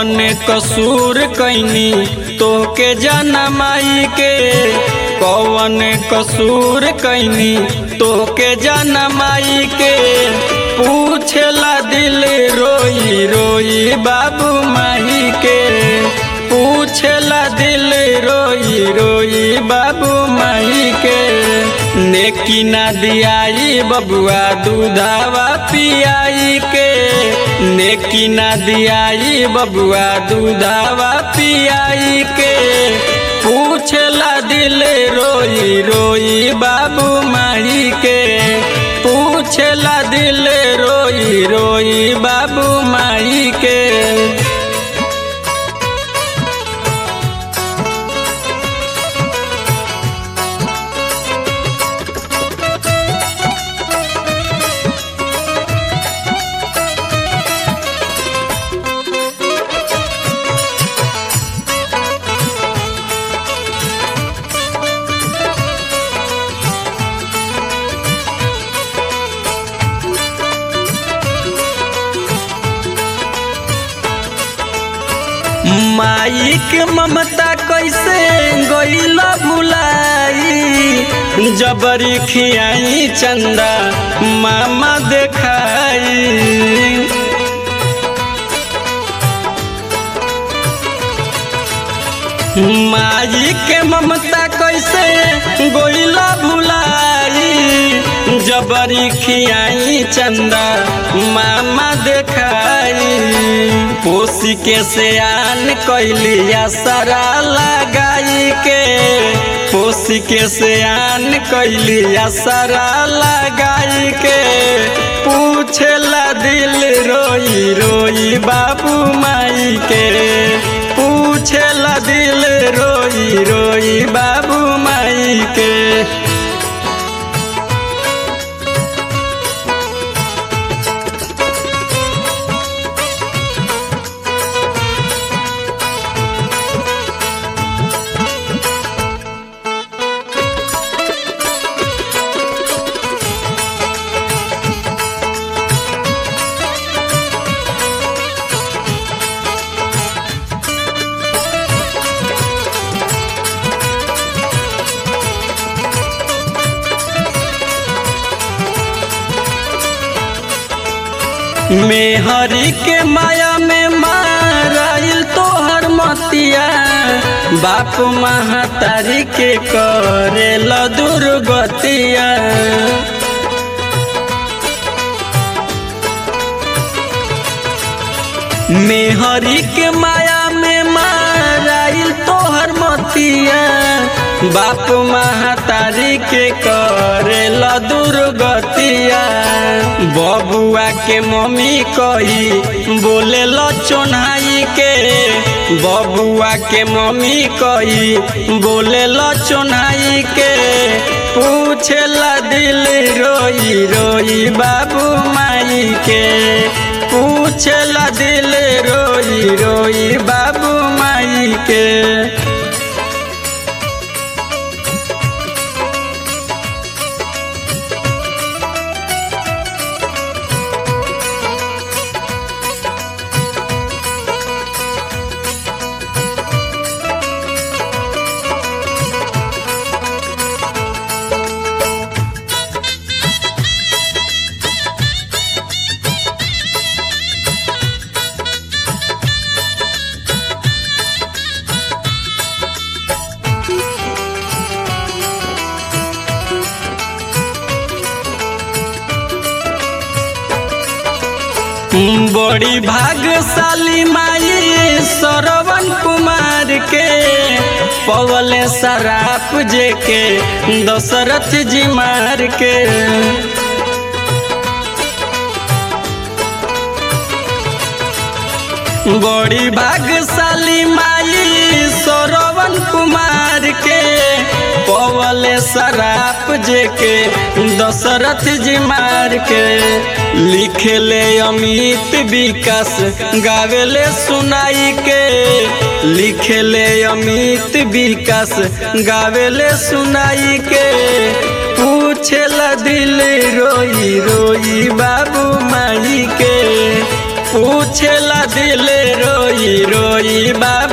कौन कसूर कैनी तोके जनमाई के, कौन कसूर कैनी तोके जनमाई के। पूछला दिल रोई रोई बाबू माई के, पूछला दिल रोई रोई बाबू माई के। नेकी ना दियाई बबुआ दूधावा पियाई के, नेकी ना दियाई बबुआ दूधावा पियाई के। पूछला दिल रोई रोई बाबू माई के, पूछला दिल रोई रोई बाबू माई के। माई के ममता कैसे गईला भुलाई, जबरी खियाई चंदा मामा देखाई। माई के ममता कैसे गईला भुलाई, जबरी खियाई चंदा मामा देखाई। पोसी के सियान कैलिया सारा लगाई के, पोसी के सियान कैलिया सारा लगाई के। पूछला दिल रोई रोई बाबू माई के, पूछला दिल रोई रोई बाबू माई के। मेहरी के माया में माराइल तोहर मतिया, बाप महतारी के करेल दुर्गतिया। मेहरी के माया में माराइल तोहर मतिया, बाप महतारी के करेल दुर्गतिया। बबुआ के मम्मी कही बोले लो चोन्हाई के, बबुआ के मम्मी कही बोले लो चोन्हाई के। पूछला दिल रोई रोई बाबू माई के, पूछला दिल रोई रोई बाबू माई के। बड़ी भाग्यशाली माई श्रवण कुमार के, पवले शराप जे के दशरथ जी मार के। बड़ी भाग्यशाली माई श्रवण कुमार के, पवले शराप जे के दशरथ जी मार के। लिखेले अमित विकास गावेले सुनाई के, लिखेले अमित विकास गावेले सुनाई के। पूछला दिल रोई रोई बाबू माई के, पूछला दिल रोई रोई। कोई बा